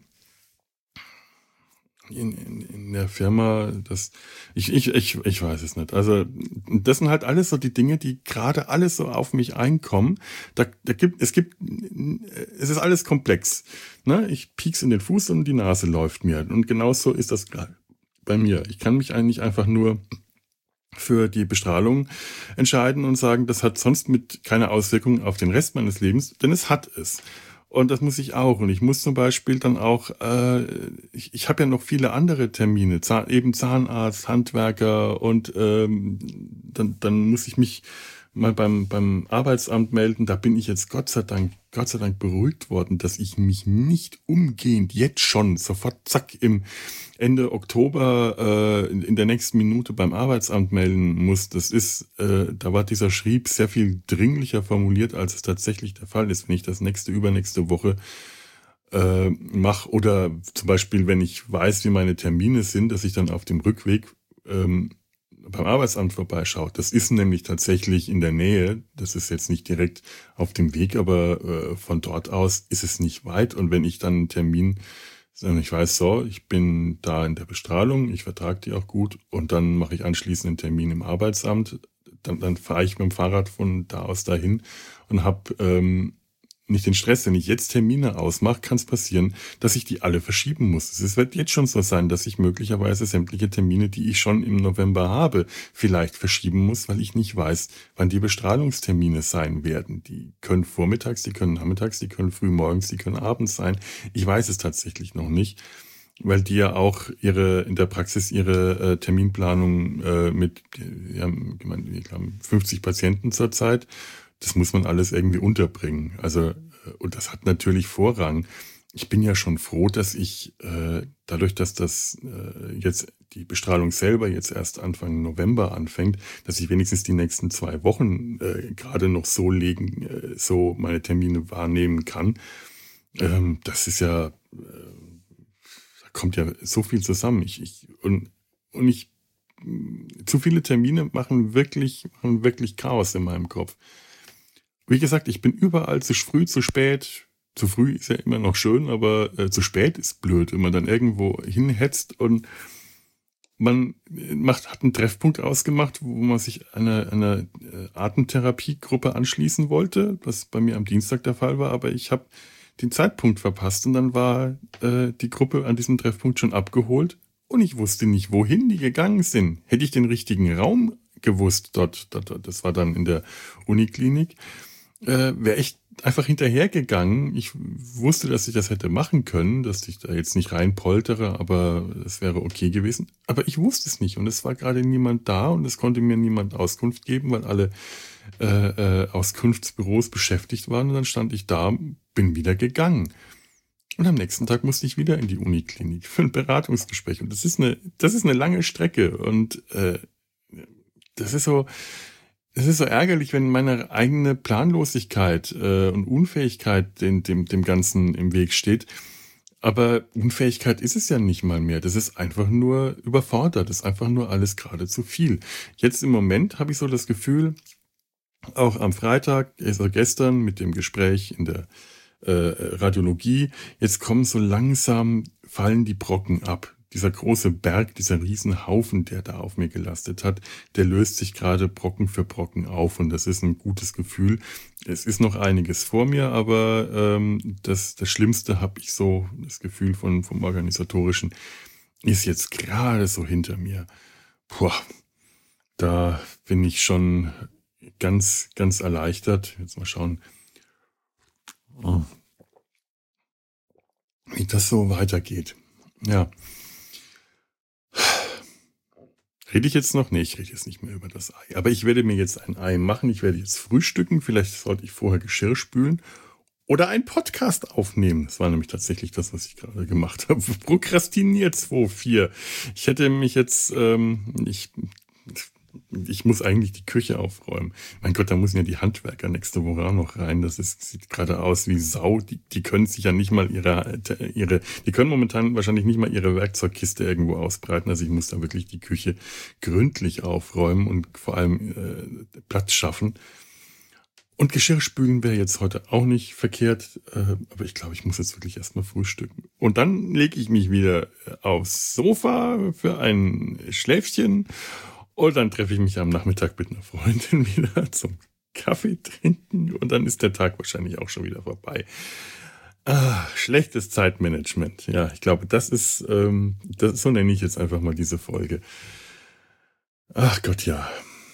in, in, in der Firma, dass ich, ich, ich, ich weiß es nicht. Also, das sind halt alles so die Dinge, die gerade alles so auf mich einkommen. Da, da gibt, es gibt, es ist alles komplex. Ne? Ich piek's in den Fuß und die Nase läuft mir. Und genauso ist das gerade bei mir. Ich kann mich eigentlich einfach nur für die Bestrahlung entscheiden und sagen, das hat sonst mit keine Auswirkungen auf den Rest meines Lebens, denn es hat es. Und das muss ich auch. Und ich muss zum Beispiel dann auch, äh, ich, ich habe ja noch viele andere Termine, Zahn, eben Zahnarzt, Handwerker und ähm, dann, dann muss ich mich mal beim, beim Arbeitsamt melden. Da bin ich jetzt Gott sei Dank, Gott sei Dank beruhigt worden, dass ich mich nicht umgehend jetzt schon sofort zack im Ende Oktober äh, in, in der nächsten Minute beim Arbeitsamt melden muss. Das ist, äh, da war dieser Schrieb sehr viel dringlicher formuliert, als es tatsächlich der Fall ist, wenn ich das nächste, übernächste Woche äh, mache oder zum Beispiel, wenn ich weiß, wie meine Termine sind, dass ich dann auf dem Rückweg ähm, beim Arbeitsamt vorbeischaut. Das ist nämlich tatsächlich in der Nähe. Das ist jetzt nicht direkt auf dem Weg, aber äh, von dort aus ist es nicht weit. Und wenn ich dann einen Termin, ich weiß so, ich bin da in der Bestrahlung, ich vertrage die auch gut und dann mache ich anschließend einen Termin im Arbeitsamt. Dann, dann fahre ich mit dem Fahrrad von da aus dahin und habe ähm, nicht den Stress. Wenn ich jetzt Termine ausmache, kann es passieren, dass ich die alle verschieben muss. Es wird jetzt schon so sein, dass ich möglicherweise sämtliche Termine, die ich schon im November habe, vielleicht verschieben muss, weil ich nicht weiß, wann die Bestrahlungstermine sein werden. Die können vormittags, die können nachmittags, die können frühmorgens, die können abends sein. Ich weiß es tatsächlich noch nicht, weil die ja auch ihre in der Praxis ihre äh, Terminplanung äh, mit ja, ich glaube, fünfzig Patienten zurzeit. Das muss man alles irgendwie unterbringen. Also, und das hat natürlich Vorrang. Ich bin ja schon froh, dass ich äh, dadurch, dass das äh, jetzt die Bestrahlung selber jetzt erst Anfang November anfängt, dass ich wenigstens die nächsten zwei Wochen äh, gerade noch so legen, äh, so meine Termine wahrnehmen kann. Ähm, das ist ja, äh, da kommt ja so viel zusammen. Ich, ich und und ich zu viele Termine machen wirklich machen wirklich Chaos in meinem Kopf. Wie gesagt, ich bin überall zu früh, zu spät. Zu früh ist ja immer noch schön, aber äh, zu spät ist blöd, wenn man dann irgendwo hinhetzt und man macht, hat einen Treffpunkt ausgemacht, wo man sich einer eine Atemtherapiegruppe anschließen wollte, was bei mir am Dienstag der Fall war, aber ich habe den Zeitpunkt verpasst und dann war äh, die Gruppe an diesem Treffpunkt schon abgeholt und ich wusste nicht, wohin die gegangen sind. Hätte ich den richtigen Raum gewusst dort, dort das war dann in der Uniklinik, äh, wäre ich einfach hinterhergegangen. Ich wusste, dass ich das hätte machen können, dass ich da jetzt nicht reinpoltere, aber es wäre okay gewesen. Aber ich wusste es nicht und es war gerade niemand da und es konnte mir niemand Auskunft geben, weil alle äh, äh, Auskunftsbüros beschäftigt waren und dann stand ich da, bin wieder gegangen. Und am nächsten Tag musste ich wieder in die Uniklinik für ein Beratungsgespräch. Und das ist eine, das ist eine lange Strecke und äh, das ist so, es ist so ärgerlich, wenn meine eigene Planlosigkeit äh, und Unfähigkeit dem, dem, dem Ganzen im Weg steht. Aber Unfähigkeit ist es ja nicht mal mehr. Das ist einfach nur überfordert. Das ist einfach nur alles gerade zu viel. Jetzt im Moment habe ich so das Gefühl, auch am Freitag, also gestern mit dem Gespräch in der äh, Radiologie, jetzt kommen so langsam, fallen die Brocken ab. Dieser große Berg, dieser Riesenhaufen, der da auf mir gelastet hat, der löst sich gerade Brocken für Brocken auf und das ist ein gutes Gefühl. Es ist noch einiges vor mir, aber ähm, das, das Schlimmste habe ich so, das Gefühl von vom Organisatorischen, ist jetzt gerade so hinter mir. Puh, da bin ich schon ganz, ganz erleichtert. Jetzt mal schauen. Wie das so weitergeht. Ja. Rede ich jetzt noch? Nee, ich rede jetzt nicht mehr über das Ei. Aber ich werde mir jetzt ein Ei machen. Ich werde jetzt frühstücken. Vielleicht sollte ich vorher Geschirr spülen oder einen Podcast aufnehmen. Das war nämlich tatsächlich das, was ich gerade gemacht habe. Prokrastiniert zwei vier. Ich hätte mich jetzt, ähm, ich, ich muss eigentlich die Küche aufräumen. Mein Gott, da müssen ja die Handwerker nächste Woche auch noch rein. Das ist, sieht gerade aus wie Sau. Die, die können sich ja nicht mal ihre, ihre, die können momentan wahrscheinlich nicht mal ihre Werkzeugkiste irgendwo ausbreiten. Also ich muss da wirklich die Küche gründlich aufräumen und vor allem äh, Platz schaffen. Und Geschirr spülen wäre jetzt heute auch nicht verkehrt, äh, aber ich glaube, ich muss jetzt wirklich erstmal frühstücken. Und dann lege ich mich wieder aufs Sofa für ein Schläfchen und dann treffe ich mich am Nachmittag mit einer Freundin wieder zum Kaffee trinken und dann ist der Tag wahrscheinlich auch schon wieder vorbei. Ah, schlechtes Zeitmanagement. Ja, ich glaube, das ist, ähm, das, so nenne ich jetzt einfach mal diese Folge. Ach Gott, ja.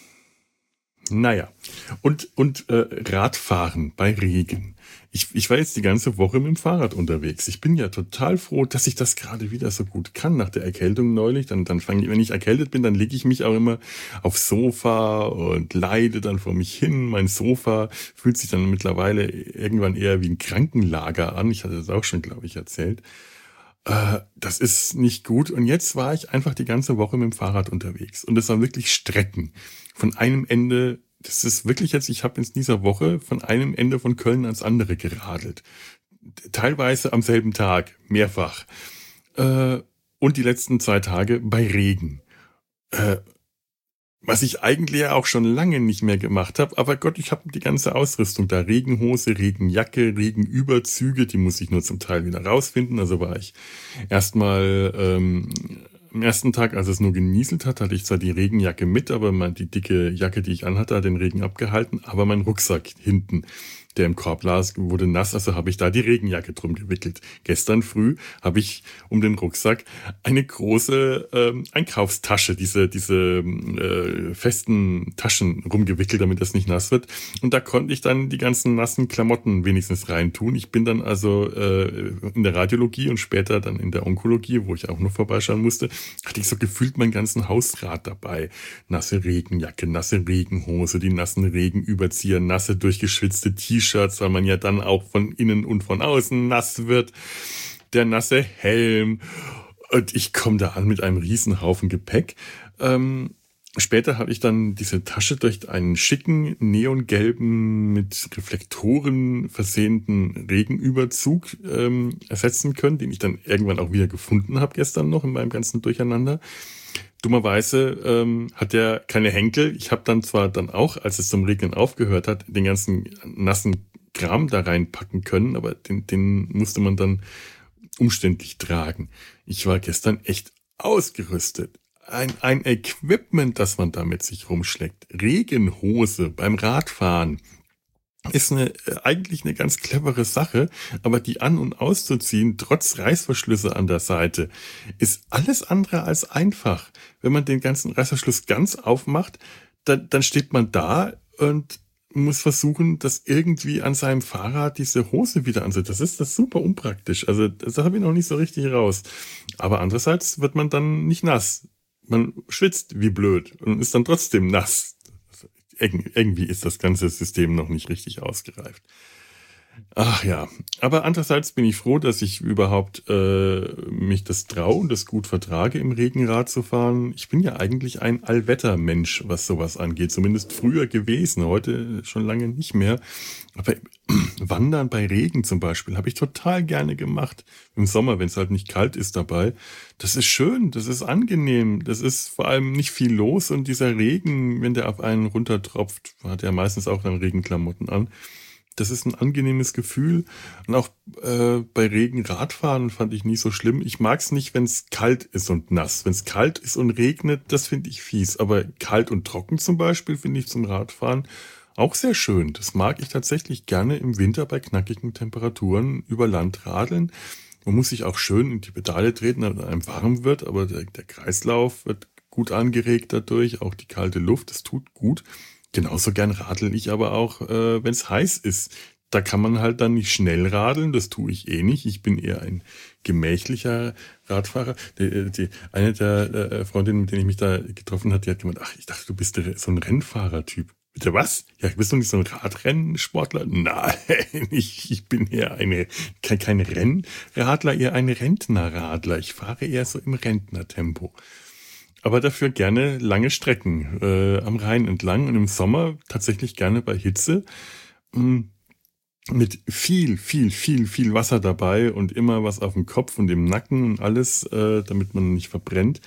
Naja, und, und äh, Radfahren bei Regen. Ich, ich war jetzt die ganze Woche mit dem Fahrrad unterwegs. Ich bin ja total froh, dass ich das gerade wieder so gut kann nach der Erkältung neulich. Dann, dann fange ich, wenn ich erkältet bin, dann lege ich mich auch immer aufs Sofa und leide dann vor mich hin. Mein Sofa fühlt sich dann mittlerweile irgendwann eher wie ein Krankenlager an. Ich hatte das auch schon, glaube ich, erzählt. Äh, das ist nicht gut. Und jetzt war ich einfach die ganze Woche mit dem Fahrrad unterwegs. Und es war wirklich Strecken. Von einem Ende, das ist wirklich jetzt, ich habe in dieser Woche von einem Ende von Köln ans andere geradelt. Teilweise am selben Tag, mehrfach. Äh, und die letzten zwei Tage bei Regen. Äh, Was ich eigentlich ja auch schon lange nicht mehr gemacht habe. Aber Gott, ich habe die ganze Ausrüstung da. Regenhose, Regenjacke, Regenüberzüge. Die muss ich nur zum Teil wieder rausfinden. Also war ich erstmal ähm, am ersten Tag, als es nur genieselt hat, hatte ich zwar die Regenjacke mit, aber mein, die dicke Jacke, die ich anhatte, hat den Regen abgehalten. Aber mein Rucksack hinten, der im Korb lag, wurde nass, also habe ich da die Regenjacke drum gewickelt. Gestern früh habe ich um den Rucksack eine große ähm, Einkaufstasche, diese diese äh, festen Taschen rumgewickelt, damit das nicht nass wird. Und da konnte ich dann die ganzen nassen Klamotten wenigstens reintun. Ich bin dann also äh, in der Radiologie und später dann in der Onkologie, wo ich auch noch vorbeischauen musste, hatte ich so gefühlt meinen ganzen Hausrat dabei. Nasse Regenjacke, nasse Regenhose, die nassen Regenüberzieher, nasse durchgeschwitzte T-Shirts, weil man ja dann auch von innen und von außen nass wird. Der nasse Helm. Und ich komme da an mit einem Riesenhaufen Gepäck. Ähm, später habe ich dann diese Tasche durch einen schicken, neongelben, mit Reflektoren versehenen Regenüberzug ähm, ersetzen können, den ich dann irgendwann auch wieder gefunden habe gestern noch in meinem ganzen Durcheinander. Dummerweise ähm, hat der keine Henkel. Ich habe dann zwar dann auch, als es zum Regnen aufgehört hat, den ganzen nassen Kram da reinpacken können, aber den, den musste man dann umständlich tragen. Ich war gestern echt ausgerüstet. Ein, ein Equipment, das man da mit sich rumschlägt. Regenhose beim Radfahren ist eine, eigentlich eine ganz clevere Sache, aber die an- und auszuziehen, trotz Reißverschlüsse an der Seite, ist alles andere als einfach. Wenn man den ganzen Reißverschluss ganz aufmacht, dann, dann steht man da und muss versuchen, das irgendwie an seinem Fahrrad diese Hose wieder anzuziehen. Das ist das super unpraktisch. Also das habe ich noch nicht so richtig raus. Aber andererseits wird man dann nicht nass. Man schwitzt wie blöd und ist dann trotzdem nass. Irgendwie ist das ganze System noch nicht richtig ausgereift. Ach ja, aber andererseits bin ich froh, dass ich überhaupt äh, mich das traue und das gut vertrage, im Regenrad zu fahren. Ich bin ja eigentlich ein Allwettermensch, was sowas angeht. Zumindest früher gewesen, heute schon lange nicht mehr. Aber Wandern bei Regen zum Beispiel habe ich total gerne gemacht. Im Sommer, wenn es halt nicht kalt ist dabei. Das ist schön, das ist angenehm. Das ist vor allem nicht viel los. Und dieser Regen, wenn der auf einen runtertropft, hat er meistens auch dann Regenklamotten an. Das ist ein angenehmes Gefühl. Und auch äh, bei Regen Radfahren fand ich nie so schlimm. Ich mag es nicht, wenn es kalt ist und nass. Wenn es kalt ist und regnet, das finde ich fies. Aber kalt und trocken zum Beispiel finde ich zum Radfahren auch sehr schön. Das mag ich tatsächlich gerne im Winter bei knackigen Temperaturen über Land radeln. Man muss sich auch schön in die Pedale treten, damit einem warm wird. Aber der, der Kreislauf wird gut angeregt dadurch. Auch die kalte Luft, das tut gut. Genauso gern radel ich aber auch, äh, wenn es heiß ist. da kann man halt dann nicht schnell radeln, das tue ich eh nicht. Ich bin eher ein gemächlicher Radfahrer. Die, die, eine der äh, Freundinnen, mit denen ich mich da getroffen habe, die hat gemeint, ach, ich dachte, du bist der, so ein Rennfahrertyp. Bitte was? Ja, bist du nicht so ein Radrennsportler? Nein, ich, ich bin eher eine, kein, kein Rennradler, eher ein Rentnerradler. Ich fahre eher so im Rentnertempo. Aber dafür gerne lange Strecken äh, am Rhein entlang und im Sommer tatsächlich gerne bei Hitze. Mh, mit viel, viel, viel, viel Wasser dabei und immer was auf dem Kopf und im Nacken und alles, äh, damit man nicht verbrennt.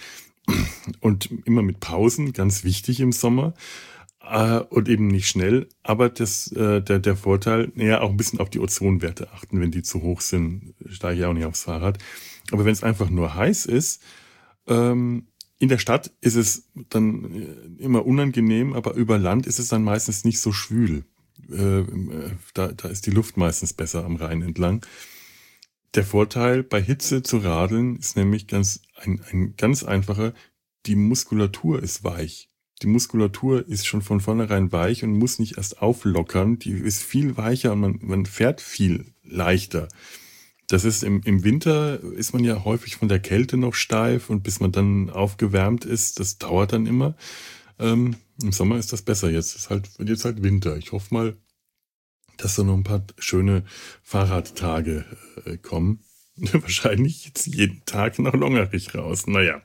Und immer mit Pausen, ganz wichtig im Sommer. Äh, und eben nicht schnell. Aber das, äh, der, der Vorteil, ja, auch ein bisschen auf die Ozonwerte achten. Wenn die zu hoch sind, steige ich auch nicht aufs Fahrrad. Aber wenn es einfach nur heiß ist, ähm, in der Stadt ist es dann immer unangenehm, aber über Land ist es dann meistens nicht so schwül. Äh, da, da ist die Luft meistens besser am Rhein entlang. Der Vorteil bei Hitze zu radeln ist nämlich ganz ein, ein ganz einfacher, die Muskulatur ist weich. Die Muskulatur ist schon von vornherein weich und muss nicht erst auflockern. Die ist viel weicher und man, man fährt viel leichter. Das ist im, im Winter ist man ja häufig von der Kälte noch steif und bis man dann aufgewärmt ist, das dauert dann immer. Ähm, im Sommer ist das besser. Jetzt ist halt, jetzt halt Winter. Ich hoffe mal, dass da noch ein paar schöne Fahrradtage äh, kommen. Wahrscheinlich jetzt jeden Tag nach Longerich raus. Naja,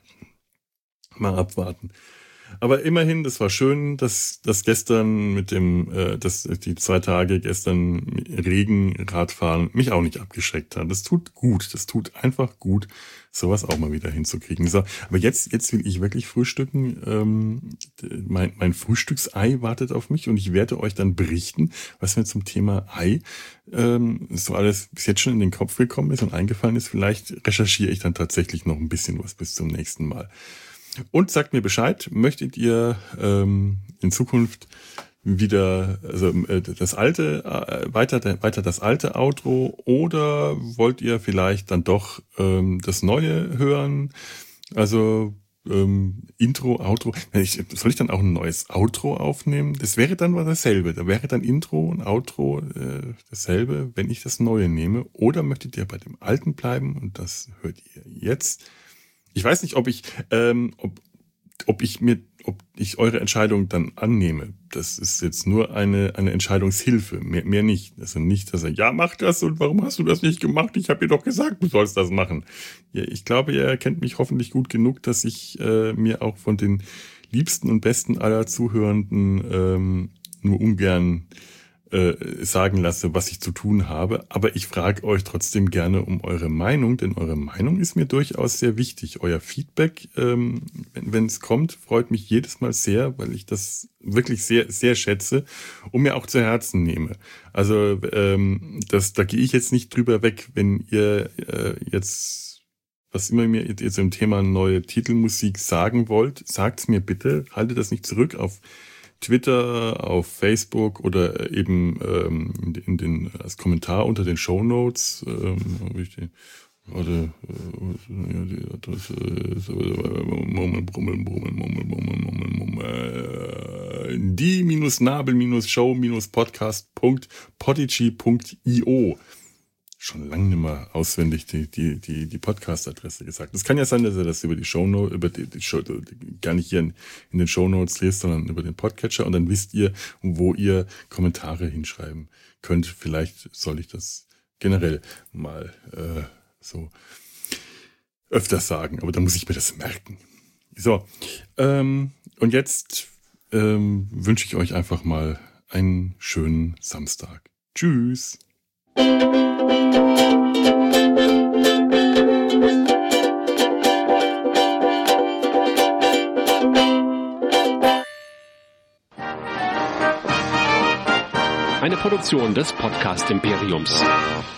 mal abwarten. Aber immerhin, das war schön, dass das gestern mit dem, äh, dass die zwei Tage gestern Regen, Radfahren mich auch nicht abgeschreckt hat. Das tut gut, das tut einfach gut, sowas auch mal wieder hinzukriegen. So, aber jetzt, jetzt will ich wirklich frühstücken. Ähm, mein, mein Frühstücksei wartet auf mich und ich werde euch dann berichten, was mir zum Thema Ei ähm, so alles bis jetzt schon in den Kopf gekommen ist und eingefallen ist. Vielleicht recherchiere ich dann tatsächlich noch ein bisschen was bis zum nächsten Mal. Und sagt mir Bescheid, möchtet ihr ähm, in Zukunft wieder also äh, das alte äh, weiter weiter das alte Outro oder wollt ihr vielleicht dann doch ähm, das neue hören? Also ähm, Intro, Outro. Ich, soll ich dann auch ein neues Outro aufnehmen? Das wäre dann mal dasselbe. Da wäre dann Intro und Outro äh, dasselbe, wenn ich das neue nehme. Oder möchtet ihr bei dem alten bleiben und das hört ihr jetzt? Ich weiß nicht, ob ich, ähm, ob, ob ich mir, ob ich eure Entscheidung dann annehme. Das ist jetzt nur eine eine Entscheidungshilfe, mehr, mehr nicht. Also nicht, dass er, ja, mach das und warum hast du das nicht gemacht? Ich habe dir doch gesagt, du sollst das machen. Ja, ich glaube, ihr kennt mich hoffentlich gut genug, dass ich äh, mir auch von den liebsten und besten aller Zuhörenden ähm, nur ungern äh, sagen lasse, was ich zu tun habe. Aber ich frage euch trotzdem gerne um eure Meinung, denn eure Meinung ist mir durchaus sehr wichtig. Euer Feedback, ähm, wenn es kommt, freut mich jedes Mal sehr, weil ich das wirklich sehr, sehr schätze und mir auch zu Herzen nehme. Also ähm, das, da gehe ich jetzt nicht drüber weg, wenn ihr äh, jetzt was immer mir jetzt im Thema neue Titelmusik sagen wollt, sagt's mir bitte, haltet das nicht zurück auf Twitter, auf Facebook oder eben ähm, in, in den als Kommentar unter den Shownotes. Ähm, habe ich die, warte, äh, ja, die Adresse ist Mummel, Brummel, Brummel, Mummel, Mummel, Mummel, Mummel, die-nabel-show-podcast punkt podigy punkt io. Schon lange nicht mehr auswendig die, die, die, die Podcast-Adresse gesagt. Es kann ja sein, dass ihr das über die Shownotes, über die, die Show, gar nicht hier in, in den Shownotes lest, sondern über den Podcatcher und dann wisst ihr, wo ihr Kommentare hinschreiben könnt. Vielleicht soll ich das generell mal äh, so öfters sagen, aber da muss ich mir das merken. So, ähm, und jetzt ähm, wünsche ich euch einfach mal einen schönen Samstag. Tschüss! Eine Produktion des Podcast Imperiums.